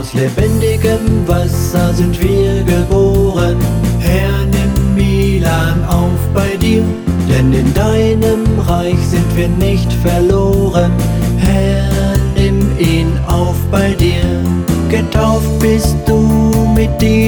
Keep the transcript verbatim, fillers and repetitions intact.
Aus lebendigem Wasser sind wir geboren. Herr, nimm Milan auf bei dir, denn in deinem Reich sind wir nicht verloren. Herr, nimm ihn auf bei dir. Getauft bist du mit dir.